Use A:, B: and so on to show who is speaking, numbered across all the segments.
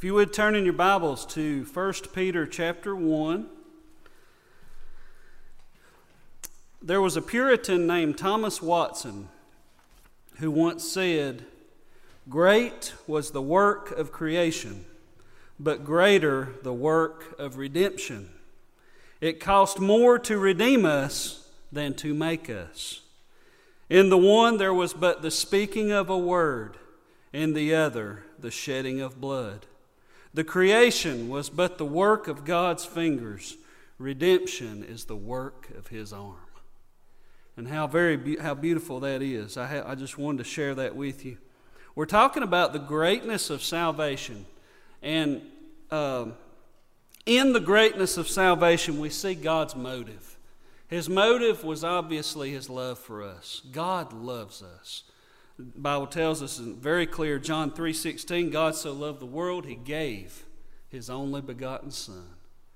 A: If you would turn in your Bibles to 1 Peter chapter 1. There was a Puritan named Thomas Watson who once said, "Great was the work of creation, but greater the work of redemption. It cost more to redeem us than to make us. In the one there was but the speaking of a word, in the other the shedding of blood. The creation was but the work of God's fingers. Redemption is the work of His arm." And how beautiful that is. I just wanted to share that with you. We're talking about the greatness of salvation. And in the greatness of salvation, we see God's motive. His motive was obviously His love for us. God loves us. The Bible tells us in very clear, John 3:16, God so loved the world, He gave His only begotten Son.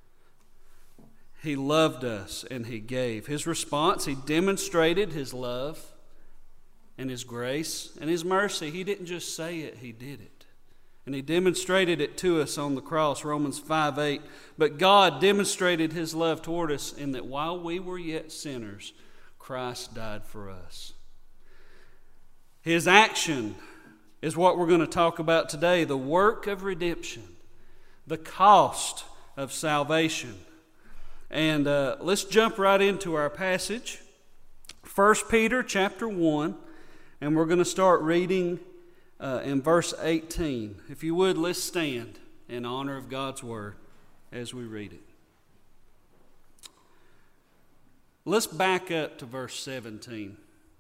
A: He loved us and He gave. His response, He demonstrated His love and His grace and His mercy. He didn't just say it, He did it. And He demonstrated it to us on the cross, Romans 5:8. But God demonstrated His love toward us in that while we were yet sinners, Christ died for us. His action is what we're going to talk about today, the work of redemption, the cost of salvation. And let's jump right into our passage, 1 Peter chapter 1, and we're going to start reading in verse 18. If you would, let's stand in honor of God's Word as we read it. Let's back up to verse 17.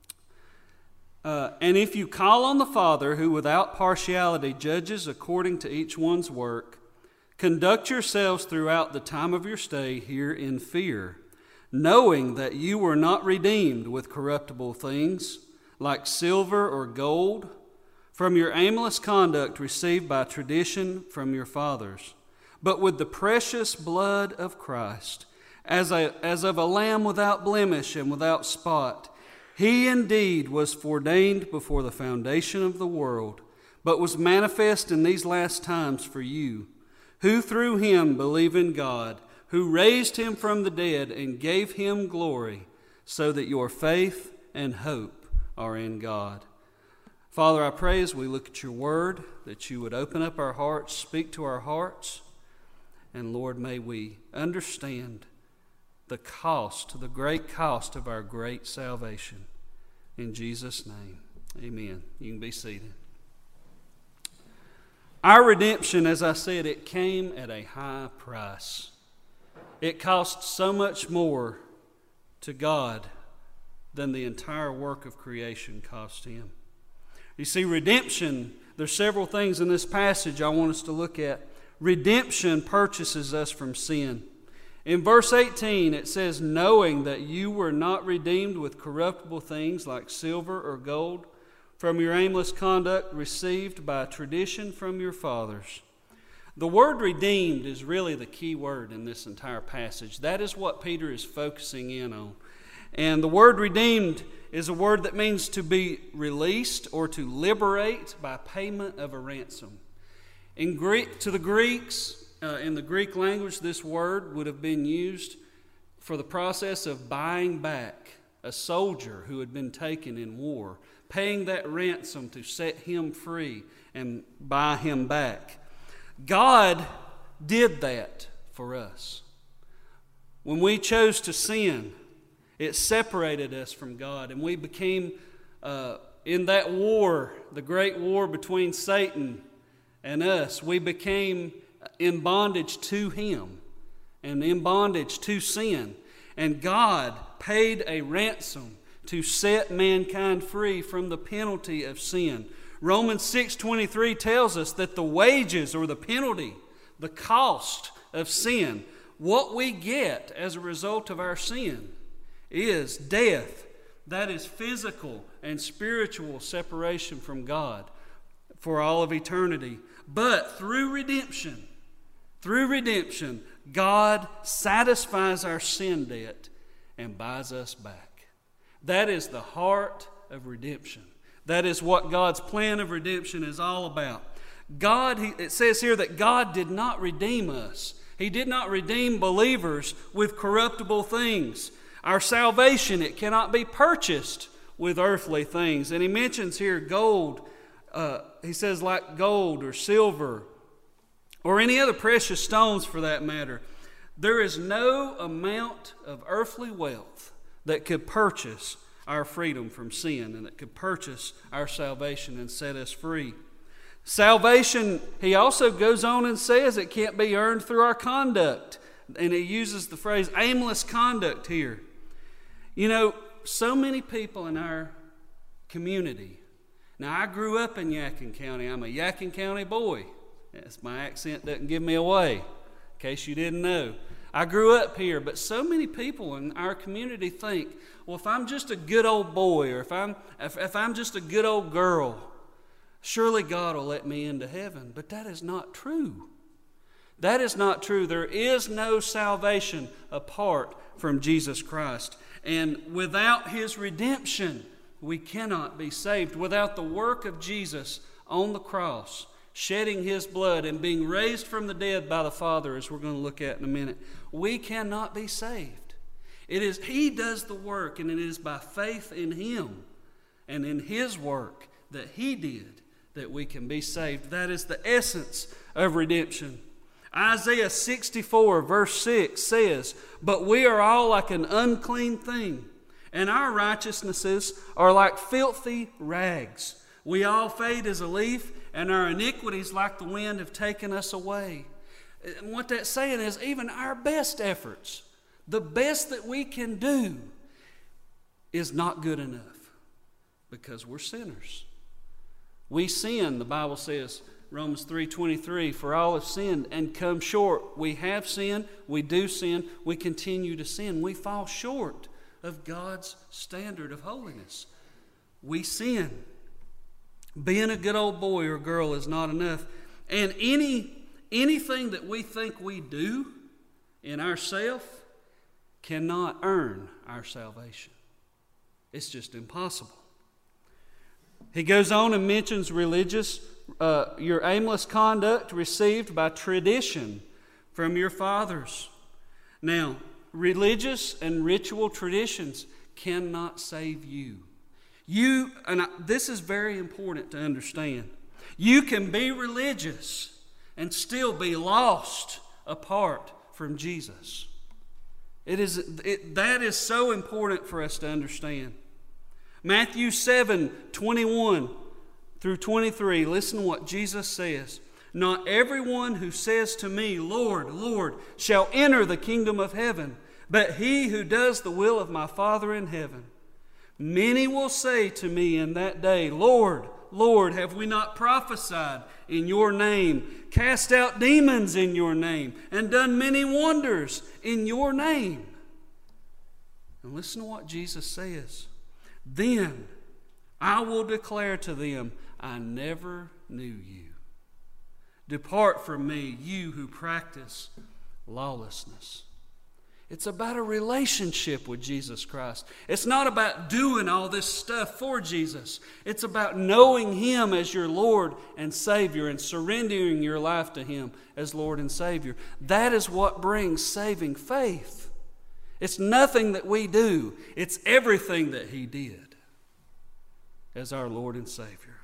A: And if you call on the Father, who without partiality judges according to each one's work, conduct yourselves throughout the time of your stay here in fear, knowing that you were not redeemed with corruptible things, like silver or gold, from your aimless conduct received by tradition from your fathers, but with the precious blood of Christ, as of a lamb without blemish and without spot. He indeed was foreordained before the foundation of the world, but was manifest in these last times for you, who through Him believe in God, who raised Him from the dead and gave Him glory, so that your faith and hope are in God. Father, I pray as we look at your word that you would open up our hearts, speak to our hearts, and Lord, may we understand the cost, the great cost of our great salvation. In Jesus' name, amen. You can be seated. Our redemption, as I said, it came at a high price. It cost so much more to God than the entire work of creation cost Him. You see, redemption, there's several things in this passage I want us to look at. Redemption purchases us from sin. In verse 18, it says, knowing that you were not redeemed with corruptible things like silver or gold from your aimless conduct received by tradition from your fathers. The word redeemed is really the key word in this entire passage. That is what Peter is focusing in on. And the word redeemed is a word that means to be released or to liberate by payment of a ransom. In Greek, to the Greeks, in the Greek language, this word would have been used for the process of buying back a soldier who had been taken in war, paying that ransom to set him free and buy him back. God did that for us. When we chose to sin, it separated us from God, and we became, in that war, the great war between Satan and us, we became in bondage to him and in bondage to sin. And God paid a ransom to set mankind free from the penalty of sin. Romans 6:23 tells us that the wages or the penalty, the cost of sin, what we get as a result of our sin is death. That is physical and spiritual separation from God for all of eternity. But through redemption, God satisfies our sin debt and buys us back. That is the heart of redemption. That is what God's plan of redemption is all about. It says here that God did not redeem us. He did not redeem believers with corruptible things. Our salvation, it cannot be purchased with earthly things. And he mentions here gold. He says like gold or silver or any other precious stones for that matter. There is no amount of earthly wealth that could purchase our freedom from sin and that could purchase our salvation and set us free. Salvation, he also goes on and says it can't be earned through our conduct. And he uses the phrase aimless conduct here. You know, so many people in our community. Now, I grew up in Yadkin County. I'm a Yadkin County boy. Yes, my accent doesn't give me away, in case you didn't know. I grew up here, but so many people in our community think, well, if I'm just a good old boy or if I'm just a good old girl, surely God will let me into heaven. But that is not true. That is not true. There is no salvation apart from Jesus Christ. And without His redemption, we cannot be saved. Without the work of Jesus on the cross, shedding His blood and being raised from the dead by the Father, as we're going to look at in a minute, we cannot be saved. It is He does the work, and it is by faith in Him and in His work that He did that we can be saved. That is the essence of redemption. Isaiah 64 verse 6 says, "But we are all like an unclean thing, and our righteousnesses are like filthy rags. We all fade as a leaf, and our iniquities like the wind have taken us away." And what that's saying is even our best efforts, the best that we can do, is not good enough because we're sinners. We sin, the Bible says, Romans 3:23, "For all have sinned and come short." We have sinned, we do sin, we continue to sin. We fall short of God's standard of holiness. We sin. Being a good old boy or girl is not enough. And anything that we think we do in ourselves cannot earn our salvation. It's just impossible. He goes on and mentions your aimless conduct received by tradition from your fathers. Now, religious and ritual traditions cannot save you. This is very important to understand. You can be religious and still be lost apart from Jesus. That is so important for us to understand. Matthew 7:21 through 23, listen to what Jesus says. "Not everyone who says to me, 'Lord, Lord,' shall enter the kingdom of heaven, but he who does the will of my Father in heaven. Many will say to me in that day, 'Lord, Lord, have we not prophesied in your name, cast out demons in your name, and done many wonders in your name?'" And listen to what Jesus says. "Then I will declare to them, 'I never knew you. Depart from me, you who practice lawlessness.'" It's about a relationship with Jesus Christ. It's not about doing all this stuff for Jesus. It's about knowing Him as your Lord and Savior and surrendering your life to Him as Lord and Savior. That is what brings saving faith. It's nothing that we do. It's everything that He did as our Lord and Savior.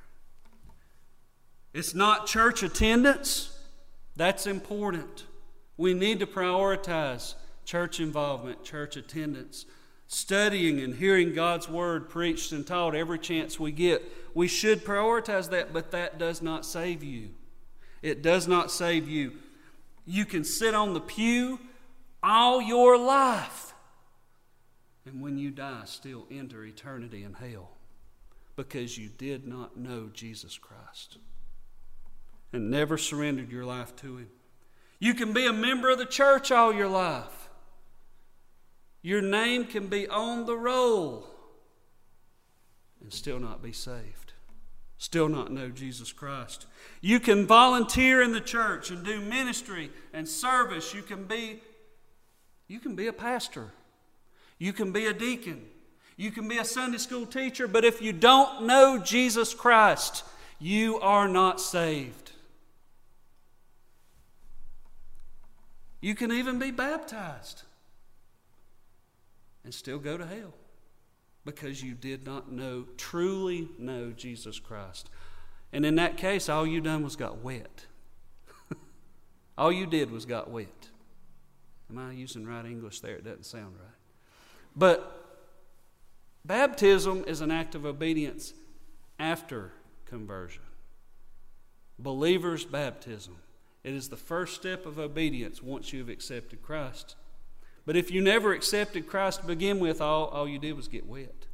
A: It's not church attendance. That's important. We need to prioritize church involvement, church attendance, studying and hearing God's Word preached and taught every chance we get. We should prioritize that, but that does not save you. It does not save you. You can sit on the pew all your life, and when you die, still enter eternity in hell because you did not know Jesus Christ and never surrendered your life to Him. You can be a member of the church all your life. Your name can be on the roll and still not be saved, still not know Jesus Christ. You can volunteer in the church and do ministry and service. You can be a pastor. You can be a deacon. You can be a Sunday school teacher. But if you don't know Jesus Christ, you are not saved. You can even be baptized and still go to hell because you did not truly know Jesus Christ. And in that case, all you done was got wet. All you did was got wet. Am I using right English there? It doesn't sound right. But baptism is an act of obedience after conversion. Believer's baptism. It is the first step of obedience once you've accepted Christ. But if you never accepted Christ to begin with, all you did was get wet.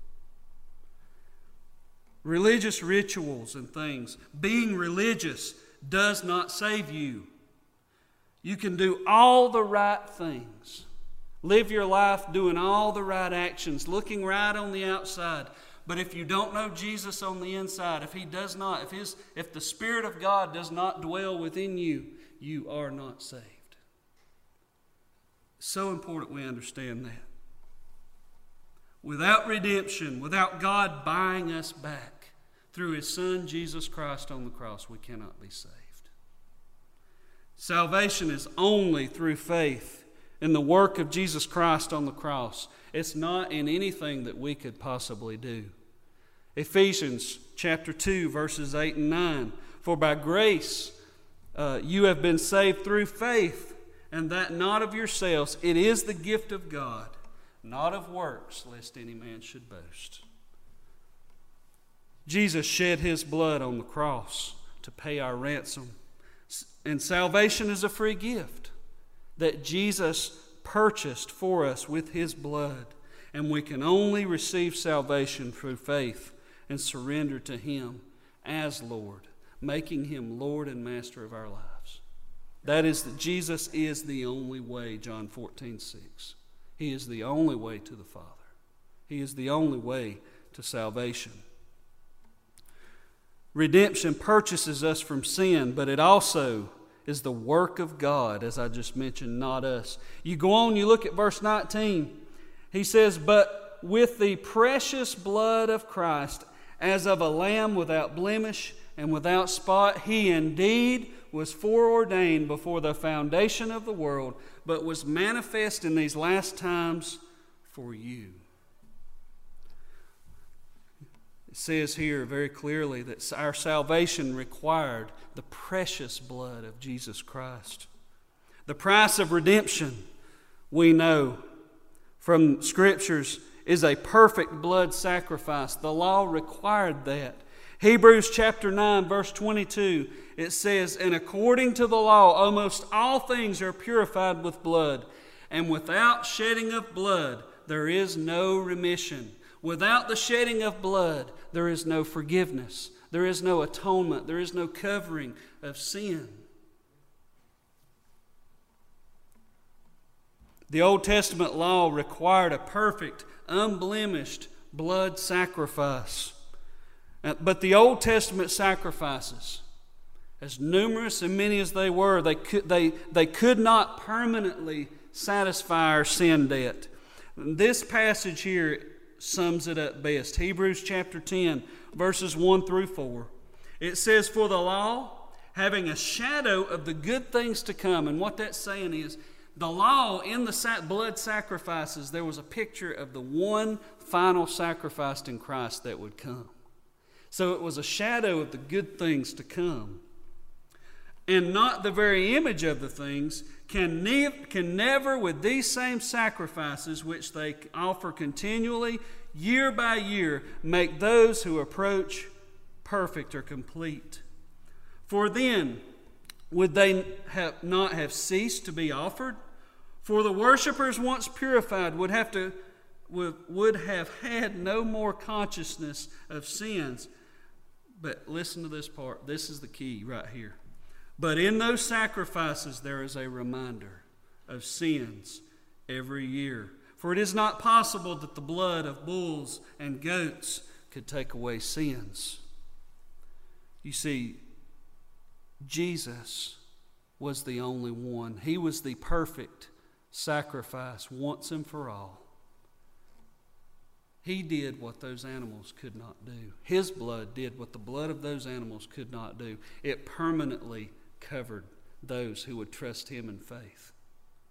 A: Religious rituals and things, being religious does not save you. You can do all the right things. Live your life doing all the right actions, looking right on the outside. But if you don't know Jesus on the inside, if the Spirit of God does not dwell within you, you are not saved. It's so important we understand that. Without redemption, without God buying us back through His Son, Jesus Christ on the cross, we cannot be saved. Salvation is only through faith in the work of Jesus Christ on the cross. It's not in anything that we could possibly do. Ephesians chapter 2, verses 8 and 9. For by grace you have been saved through faith, and that not of yourselves. It is the gift of God, not of works, lest any man should boast. Jesus shed His blood on the cross to pay our ransom. And salvation is a free gift that Jesus purchased for us with His blood. And we can only receive salvation through faith and surrender to Him as Lord, making Him Lord and Master of our lives. That is that Jesus is the only way, John 14:6. He is the only way to the Father. He is the only way to salvation. Redemption purchases us from sin, but it also is the work of God, as I just mentioned, not us. You go on, you look at verse 19. He says, but with the precious blood of Christ, as of a lamb without blemish and without spot, He indeed was foreordained before the foundation of the world, but was manifest in these last times for you. It says here very clearly that our salvation required the precious blood of Jesus Christ. The price of redemption, we know from Scriptures, is a perfect blood sacrifice. The law required that. Hebrews chapter 9, verse 22, it says, and according to the law, almost all things are purified with blood, and without shedding of blood, there is no remission. Without the shedding of blood, there is no forgiveness. There is no atonement. There is no covering of sin. The Old Testament law required a perfect, unblemished blood sacrifice. But the Old Testament sacrifices, as numerous and many as they were, they could not permanently satisfy our sin debt. This passage here sums it up best. Hebrews chapter 10, verses 1 through 4. It says, for the law, having a shadow of the good things to come. And what that's saying is, the law in the blood sacrifices, there was a picture of the one final sacrifice in Christ that would come. So it was a shadow of the good things to come. And not the very image of the things, can never with these same sacrifices which they offer continually, year by year, make those who approach perfect or complete. For then, would they not have ceased to be offered? For the worshipers once purified would have had no more consciousness of sins. But listen to this part. This is the key right here. But in those sacrifices there is a reminder of sins every year. For it is not possible that the blood of bulls and goats could take away sins. You see, Jesus was the only one. He was the perfect sacrifice once and for all. He did what those animals could not do. His blood did what the blood of those animals could not do. It permanently covered those who would trust Him in faith.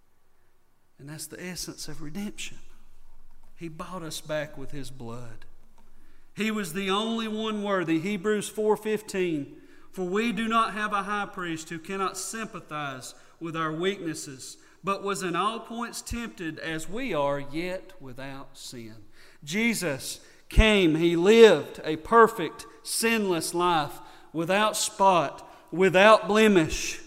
A: And that's the essence of redemption. He bought us back with His blood. He was the only one worthy. Hebrews 4:15. For we do not have a high priest who cannot sympathize with our weaknesses, but was in all points tempted as we are, yet without sin. Jesus came. He lived a perfect, sinless life, without spot, without blemish.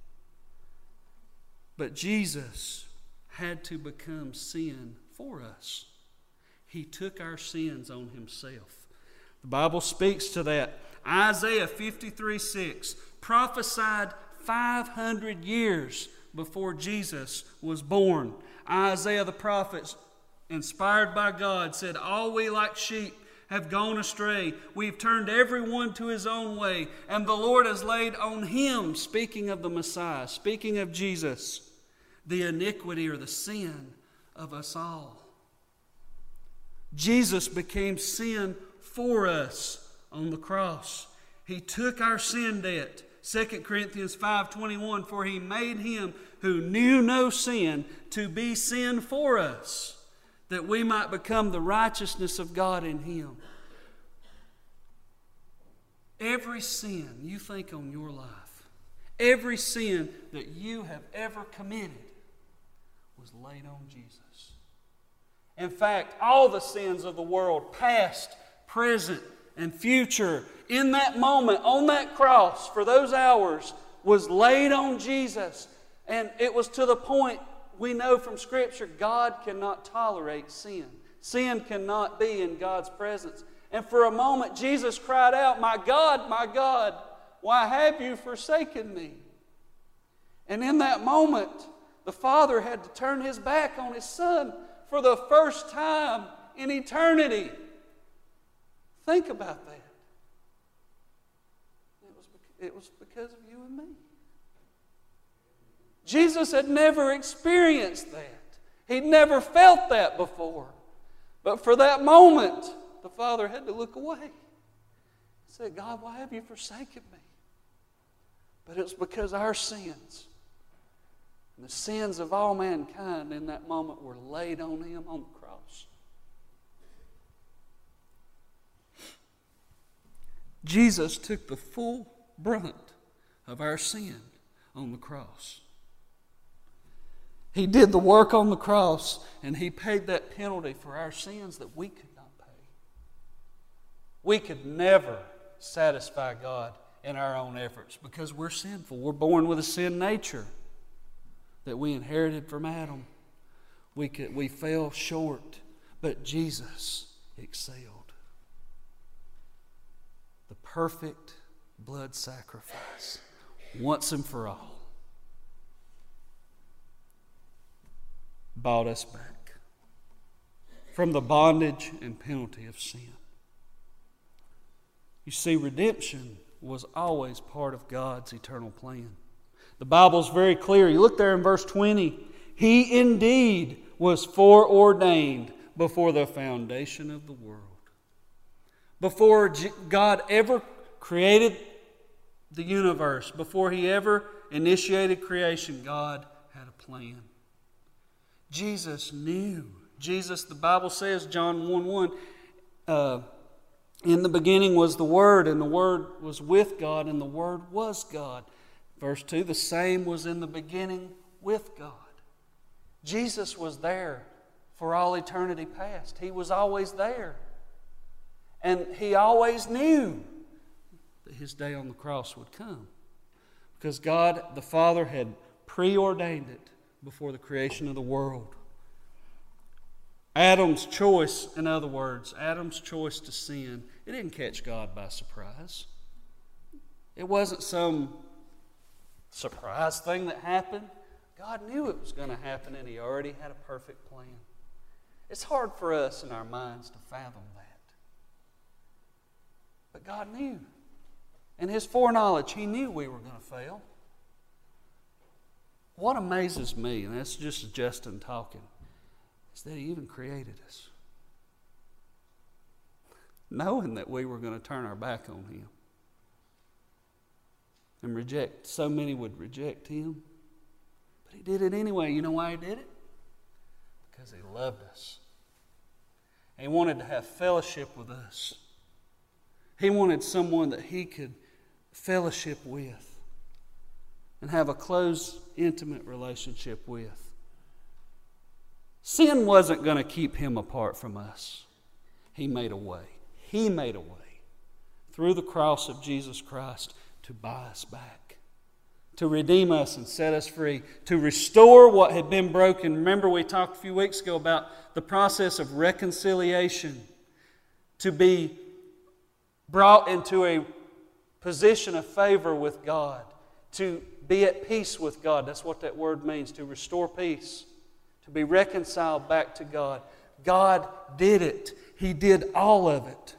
A: But Jesus had to become sin for us. He took our sins on Himself. The Bible speaks to that. Isaiah 53:6 prophesied 500 years before Jesus was born. Isaiah the prophet, inspired by God, said, all we like sheep have gone astray. We've turned everyone to his own way, and the Lord has laid on Him, speaking of the Messiah, speaking of Jesus, the iniquity or the sin of us all. Jesus became sin for us on the cross. He took our sin debt. 2 Corinthians 5:21, for He made Him who knew no sin to be sin for us, that we might become the righteousness of God in Him. Every sin you think on your life, every sin that you have ever committed was laid on Jesus. In fact, all the sins of the world, past, present, and future, in that moment, on that cross, for those hours, was laid on Jesus. And it was to the point, we know from Scripture, God cannot tolerate sin. Sin cannot be in God's presence. And for a moment, Jesus cried out, my God, why have you forsaken me? And in that moment, the Father had to turn His back on His Son for the first time in eternity. Think about that. It was because of you and me. Jesus had never experienced that. He'd never felt that before. But for that moment, the Father had to look away. He said, God, why have you forsaken me? But it was because our sins and the sins of all mankind in that moment were laid on Him on the cross. Jesus took the full brunt of our sin on the cross. He did the work on the cross, and He paid that penalty for our sins that we could not pay. We could never satisfy God in our own efforts because we're sinful. We're born with a sin nature that we inherited from Adam. We fell short, but Jesus excelled. The perfect blood sacrifice, once and for all, bought us back from the bondage and penalty of sin. You see, redemption was always part of God's eternal plan. The Bible's very clear. You look there in verse 20. He indeed was foreordained before the foundation of the world. Before God ever created the universe, before He ever initiated creation, God had a plan. Jesus knew. Jesus, the Bible says, John 1:1, in the beginning was the Word, and the Word was with God, and the Word was God. Verse 2, the same was in the beginning with God. Jesus was there for all eternity past. He was always there. And He always knew that His day on the cross would come. Because God, the Father, had preordained it before the creation of the world. Adam's choice, in other words, Adam's choice to sin, it didn't catch God by surprise. It wasn't some surprise thing that happened. God knew it was going to happen, and He already had a perfect plan. It's hard for us in our minds to fathom that. But God knew. In His foreknowledge, He knew we were going to fail. What amazes me, and that's just Justin talking, is that He even created us, knowing that we were going to turn our back on Him and reject. So many would reject Him. But He did it anyway. You know why He did it? Because He loved us. He wanted to have fellowship with us. He wanted someone that He could fellowship with and have a close, intimate relationship with. Sin wasn't going to keep Him apart from us. He made a way. He made a way through the cross of Jesus Christ to buy us back, to redeem us and set us free, to restore what had been broken. Remember, we talked a few weeks ago about the process of reconciliation, to be brought into a position of favor with God, to be at peace with God. That's what that word means, to restore peace, to be reconciled back to God. God did it. He did all of it.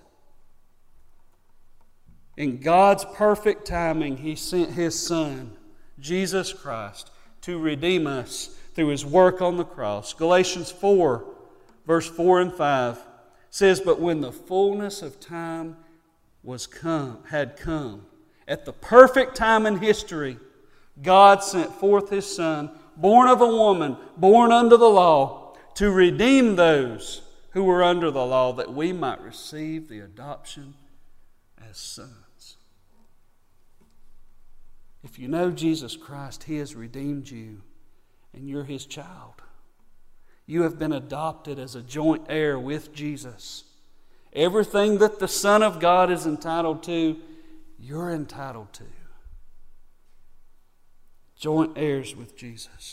A: In God's perfect timing, He sent His Son, Jesus Christ, to redeem us through His work on the cross. Galatians 4, verse 4 and 5 says, "But when the fullness of time had come, at the perfect time in history, God sent forth His Son, born of a woman, born under the law, to redeem those who were under the law, that we might receive the adoption as sons." If you know Jesus Christ, He has redeemed you, and you're His child. You have been adopted as a joint heir with Jesus. Everything that the Son of God is entitled to, you're entitled to. Joint heirs with Jesus.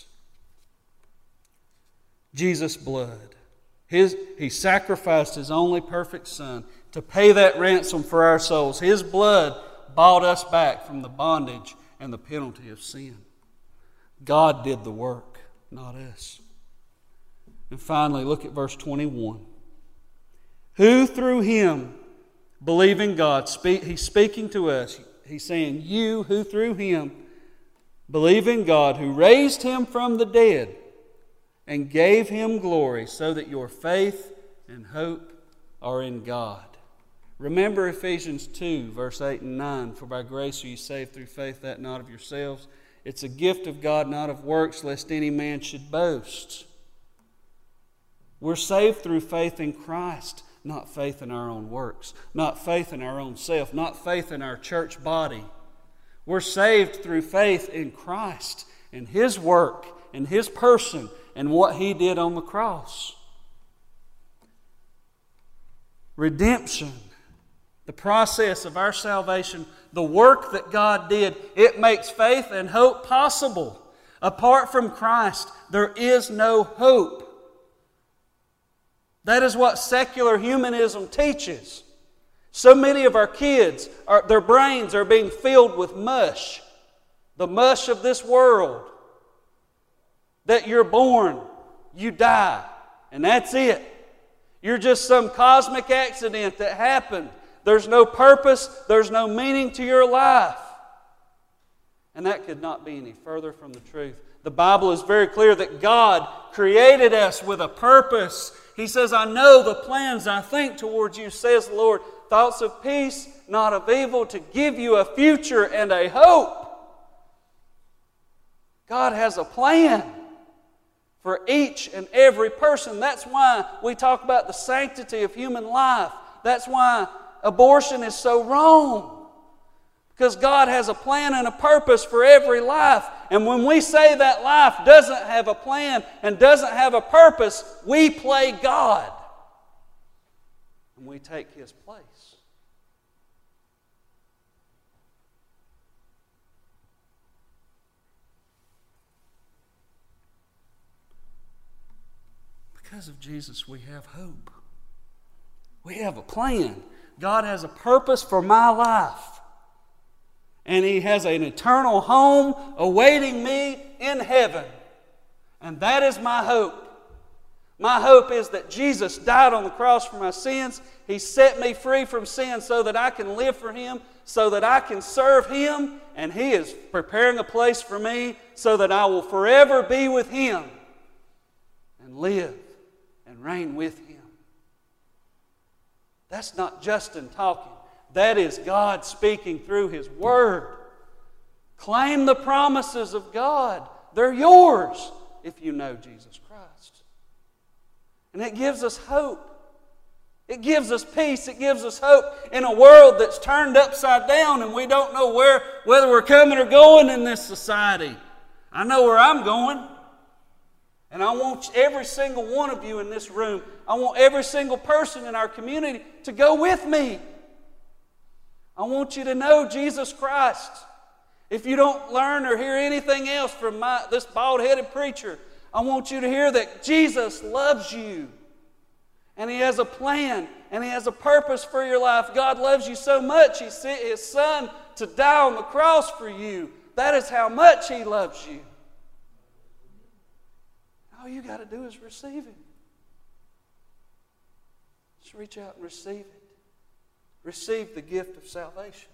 A: Jesus' blood. He sacrificed His only perfect Son to pay that ransom for our souls. His blood bought us back from the bondage and the penalty of sin. God did the work, not us. And finally, look at verse 21. Who through Him, believing God, He's speaking to us. He's saying, you who through Him, believe in God, who raised Him from the dead and gave Him glory, so that your faith and hope are in God. Remember Ephesians 2, verse 8 and 9. "For by grace are you saved through faith, that not of yourselves. It's a gift of God, not of works, lest any man should boast." We're saved through faith in Christ, not faith in our own works, not faith in our own self, not faith in our church body. We're saved through faith in Christ and His work and His person and what He did on the cross. Redemption, the process of our salvation, the work that God did, it makes faith and hope possible. Apart from Christ, there is no hope. That is what secular humanism teaches. So many of our kids, their brains are being filled with mush. The mush of this world. That you're born, you die, and that's it. You're just some cosmic accident that happened. There's no purpose, there's no meaning to your life. And that could not be any further from the truth. The Bible is very clear that God created us with a purpose. He says, "I know the plans I think towards you, says the Lord, thoughts of peace, not of evil, to give you a future and a hope." God has a plan for each and every person. That's why we talk about the sanctity of human life. That's why abortion is so wrong. Because God has a plan and a purpose for every life. And when we say that life doesn't have a plan and doesn't have a purpose, we play God. And we take His place. Because of Jesus, we have hope. We have a plan. God has a purpose for my life. And He has an eternal home awaiting me in heaven. And that is my hope. My hope is that Jesus died on the cross for my sins. He set me free from sin so that I can live for Him, so that I can serve Him. And He is preparing a place for me so that I will forever be with Him and live and reign with Him. That's not Justin talking. That is God speaking through His Word. Claim the promises of God. They're yours if you know Jesus Christ. And it gives us hope. It gives us peace. It gives us hope in a world that's turned upside down and we don't know whether we're coming or going in this society. I know where I'm going. And I want every single one of you in this room, I want every single person in our community to go with me. I want you to know Jesus Christ. If you don't learn or hear anything else from this bald-headed preacher, I want you to hear that Jesus loves you. And He has a plan and He has a purpose for your life. God loves you so much, He sent His Son to die on the cross for you. That is how much He loves you. All you got to do is receive Him. Just reach out and receive it. Receive the gift of salvation.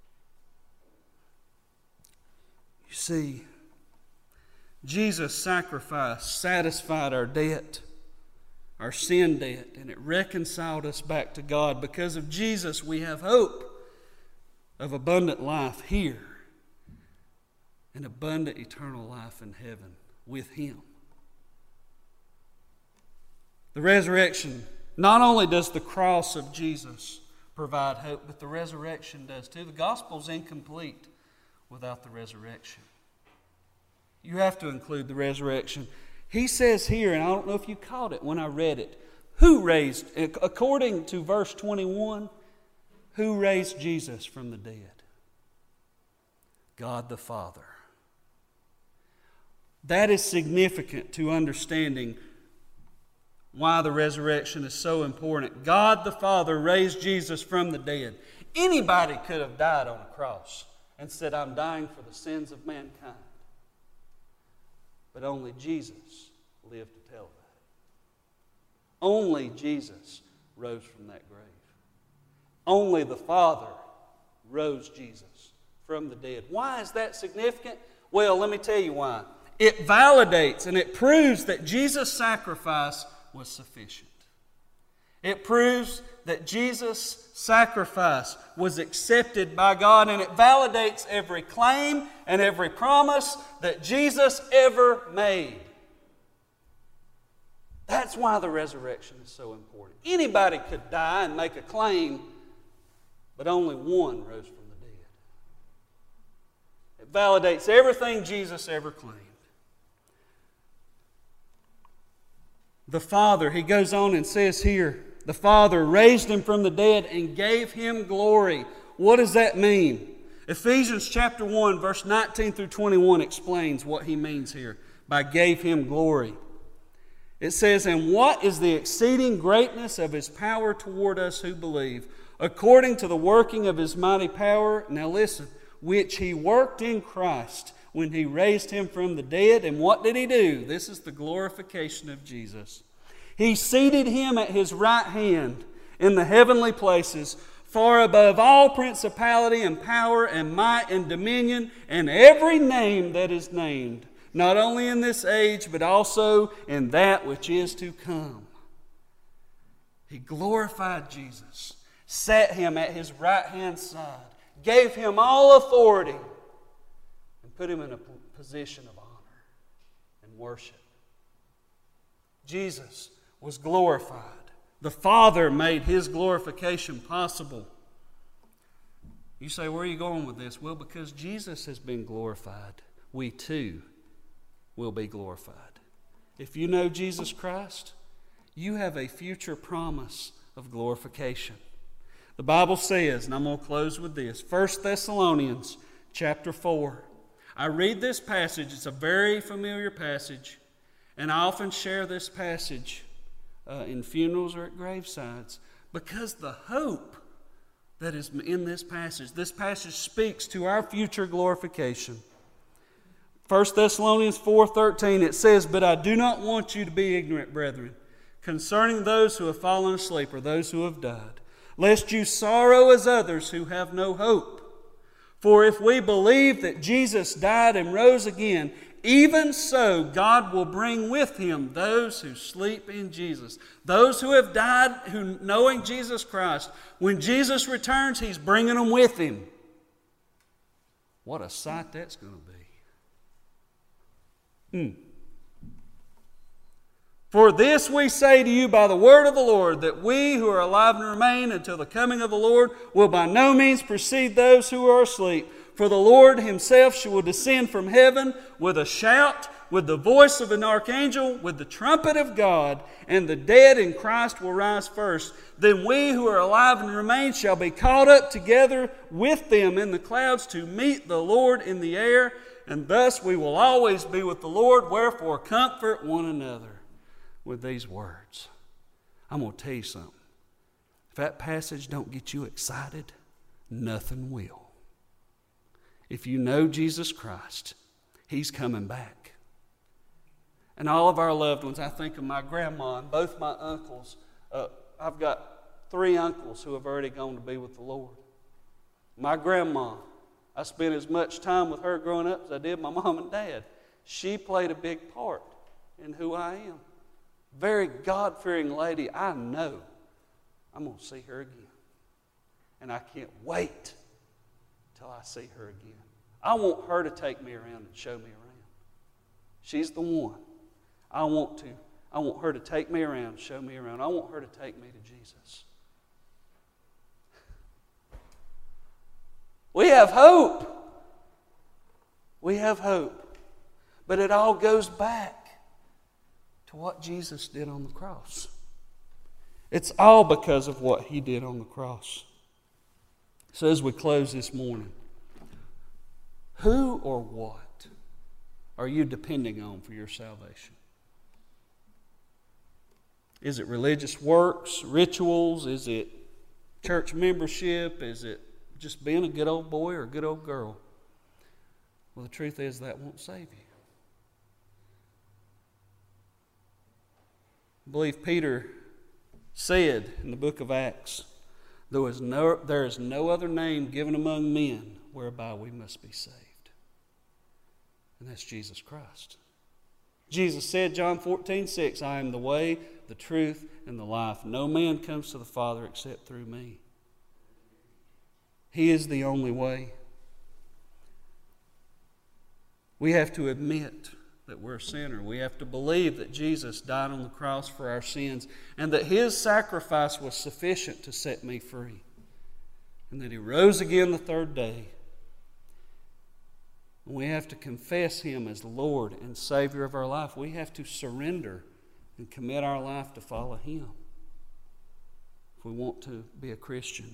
A: You see, Jesus' sacrifice satisfied our debt, our sin debt, and it reconciled us back to God. Because of Jesus, we have hope of abundant life here and abundant eternal life in heaven with Him. The resurrection, not only does the cross of Jesus provide hope, but the resurrection does too. The gospel's incomplete without the resurrection. You have to include the resurrection. He says here, and I don't know if you caught it when I read it, who raised, according to verse 21, who raised Jesus from the dead? God the Father. That is significant to understanding why the resurrection is so important. God the Father raised Jesus from the dead. Anybody could have died on a cross and said, I'm dying for the sins of mankind. But only Jesus lived to tell that. Only Jesus rose from that grave. Only the Father rose Jesus from the dead. Why is that significant? Well, let me tell you why. It validates and it proves that Jesus' sacrifice was sufficient. It proves that Jesus' sacrifice was accepted by God, and it validates every claim and every promise that Jesus ever made. That's why the resurrection is so important. Anybody could die and make a claim, but only one rose from the dead. It validates everything Jesus ever claimed. The Father, he goes on and says here, the Father raised Him from the dead and gave Him glory. What does that mean? Ephesians chapter 1, verse 19 through 21 explains what he means here by gave Him glory. It says, and what is the exceeding greatness of His power toward us who believe, according to the working of His mighty power, now listen, which He worked in Christ when He raised Him from the dead. And what did He do? This is the glorification of Jesus. He seated Him at His right hand in the heavenly places, far above all principality and power and might and dominion and every name that is named, not only in this age but also in that which is to come. He glorified Jesus, set Him at His right hand side, gave Him all authority, put Him in a position of honor and worship. Jesus was glorified. The Father made His glorification possible. You say, where are you going with this? Well, because Jesus has been glorified, we too will be glorified. If you know Jesus Christ, you have a future promise of glorification. The Bible says, and I'm going to close with this, 1 Thessalonians chapter 4. I read this passage. It's a very familiar passage, and I often share this passage in funerals or at gravesides because the hope that is in this passage speaks to our future glorification. 1 Thessalonians 4:13, it says, but I do not want you to be ignorant, brethren, concerning those who have fallen asleep or those who have died, lest you sorrow as others who have no hope. For if we believe that Jesus died and rose again, even so God will bring with Him those who sleep in Jesus. Those who have died, who knowing Jesus Christ, when Jesus returns, He's bringing them with Him. What a sight that's going to be. For this we say to you by the word of the Lord, that we who are alive and remain until the coming of the Lord will by no means precede those who are asleep. For the Lord himself will descend from heaven with a shout, with the voice of an archangel, with the trumpet of God, and the dead in Christ will rise first. Then we who are alive and remain shall be caught up together with them in the clouds to meet the Lord in the air, and thus we will always be with the Lord. Wherefore comfort one another with these words. I'm going to tell you something. If that passage don't get you excited, nothing will. If you know Jesus Christ, he's coming back. And all of our loved ones, I think of my grandma and both my uncles. I've got 3 uncles who have already gone to be with the Lord. My grandma, I spent as much time with her growing up as I did my mom and dad. She played a big part in who I am. Very God-fearing lady. I know I'm going to see her again. And I can't wait till I see her again. I want her to take me around and show me around. She's the one. I want her to take me around, show me around. I want her to take me to Jesus. We have hope. We have hope. But it all goes back to what Jesus did on the cross. It's all because of what he did on the cross. So as we close this morning, who or what are you depending on for your salvation? Is it religious works, rituals? Is it church membership? Is it just being a good old boy or a good old girl? Well, the truth is that won't save you. I believe Peter said in the book of Acts, there is no other name given among men whereby we must be saved. And that's Jesus Christ. Jesus said, John 14:6, I am the way, the truth, and the life. No man comes to the Father except through me. He is the only way. We have to admit that we're a sinner. We have to believe that Jesus died on the cross for our sins and that his sacrifice was sufficient to set me free. And that he rose again the 3rd day. We have to confess him as Lord and Savior of our life. We have to surrender and commit our life to follow him if we want to be a Christian.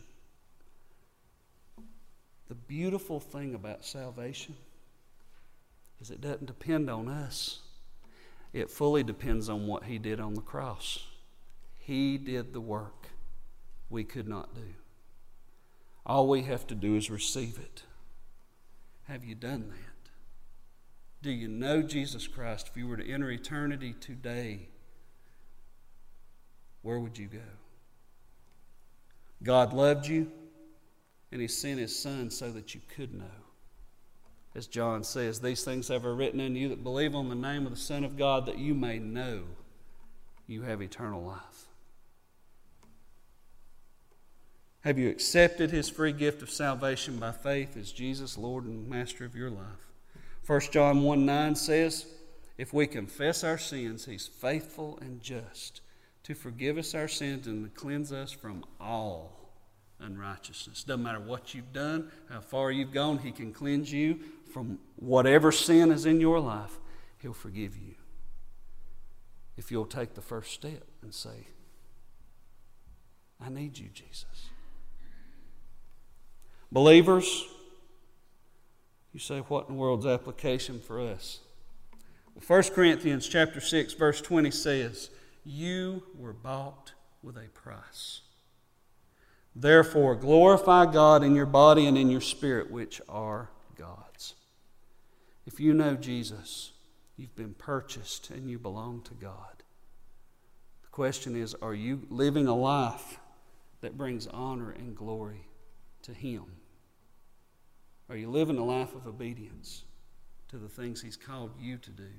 A: The beautiful thing about salvation is it doesn't depend on us. It fully depends on what he did on the cross. He did the work we could not do. All we have to do is receive it. Have you done that? Do you know Jesus Christ? If you were to enter eternity today, where would you go? God loved you, and he sent his Son so that you could know. As John says, these things have I written unto you that believe on the name of the Son of God, that you may know you have eternal life. Have you accepted his free gift of salvation by faith as Jesus, Lord and Master of your life? 1 John 1:9 says, if we confess our sins, he's faithful and just to forgive us our sins and to cleanse us from all unrighteousness. Doesn't matter what you've done, how far you've gone, he can cleanse you from whatever sin is in your life. He'll forgive you. If you'll take the first step and say, I need you, Jesus. Believers, you say, what in the world's application for us? Well, 1 Corinthians chapter 6, verse 20 says, you were bought with a price. Therefore, glorify God in your body and in your spirit, which are God's. If you know Jesus, you've been purchased and you belong to God. The question is, are you living a life that brings honor and glory to him? Are you living a life of obedience to the things he's called you to do?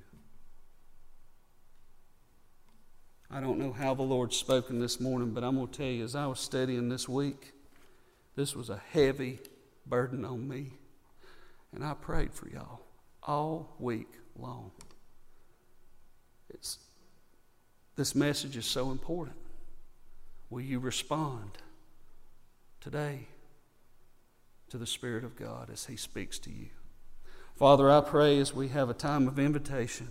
A: I don't know how the Lord's spoken this morning, but I'm going to tell you, as I was studying this week, this was a heavy burden on me. And I prayed for y'all all week long. This message is so important. Will you respond today to the Spirit of God as He speaks to you? Father, I pray as we have a time of invitation,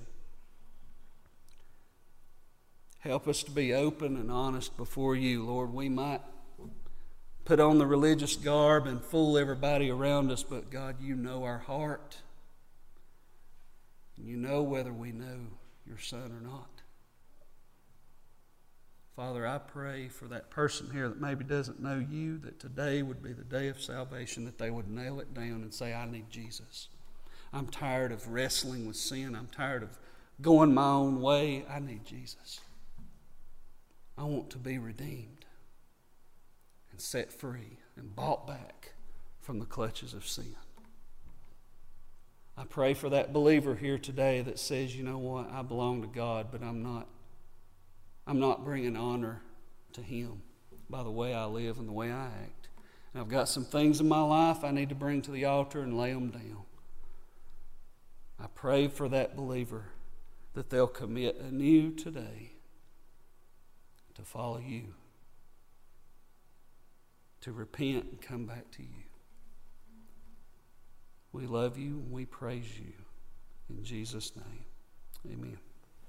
A: help us to be open and honest before you. Lord, we might put on the religious garb and fool everybody around us, but God, you know our heart. And you know whether we know your Son or not. Father, I pray for that person here that maybe doesn't know you, that today would be the day of salvation, that they would nail it down and say, I need Jesus. I'm tired of wrestling with sin. I'm tired of going my own way. I need Jesus. I want to be redeemed and set free and bought back from the clutches of sin. I pray for that believer here today that says, you know what, I belong to God, but I'm not bringing honor to Him by the way I live and the way I act. And I've got some things in my life I need to bring to the altar and lay them down. I pray for that believer that they'll commit anew today to follow you, to repent and come back to you. We love you and we praise you. In Jesus' name, amen.